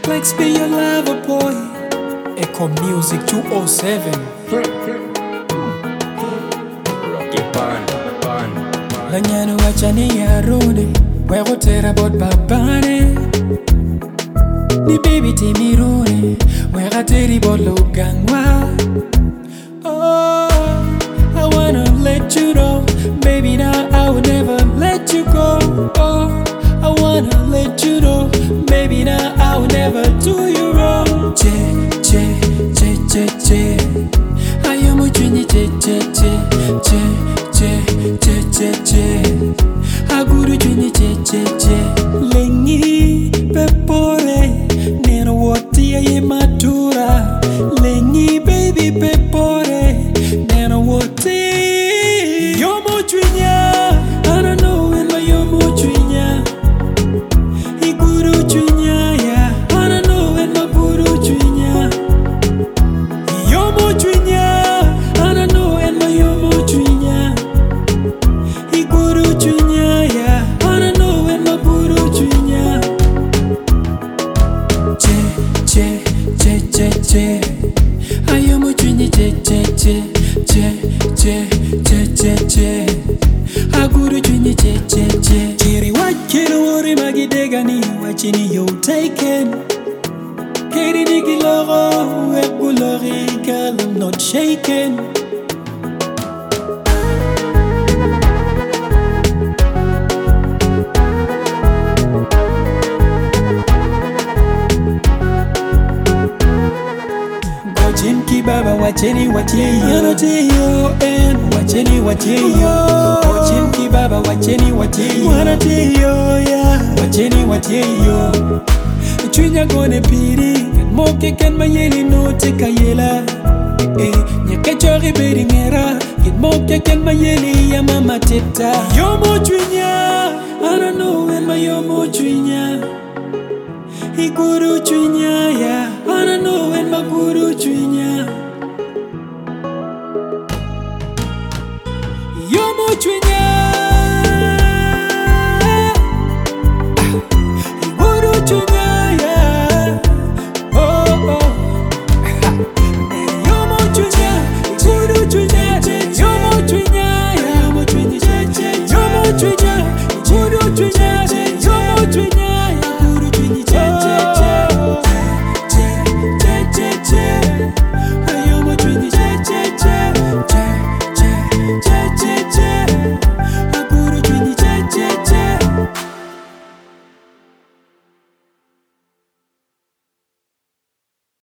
Flex be your lover boy. Echo Music 207. Rocky Band. Lanyano wachani yarune Wego tera bot babane Ni baby timirune Wega teri bot lugangwa. Oh, I wanna let you know, baby, now I will never let you go. Oh, I wanna let you know, baby, now I will never do you wrong. Che, che, che, che, che. I am a dreamy che, che, che, che, che, che, che, che. I go to dreamy che, che, che. Lengi pepore, nero woti aye matura. Lengi baby pepore, nero woti. You're more dreamy, I don't know when my you're more dreamy. He guru dreamy, yeah. I don't know when my guru dreamy. You're more dreamy, I don't know when my you're more dreamy. He guru dreamy, yeah. I don't know when my guru dreamy. Che, che, che, che, che. I am a dreamy, che, che, che, che, che, che, che, che. I guru dreamy, che, che, che. Kiri wakino wori magidegani wachini yo taken. Kiri digi logo wegulori girl I'm not shaken. Gojin ki baba wacheni wacheyo Wanateyo en wacheni wacheyo Gojin ki baba wacheni wacheyo Wanateyo ya wacheni wacheyo Chunya gone piri Moke ken mayeli no teka yela Nyeke chori beri ngera Moke ken mayeli ya mama teta Yomo chunya I don't know when my yomo chunya Iguru chunya ya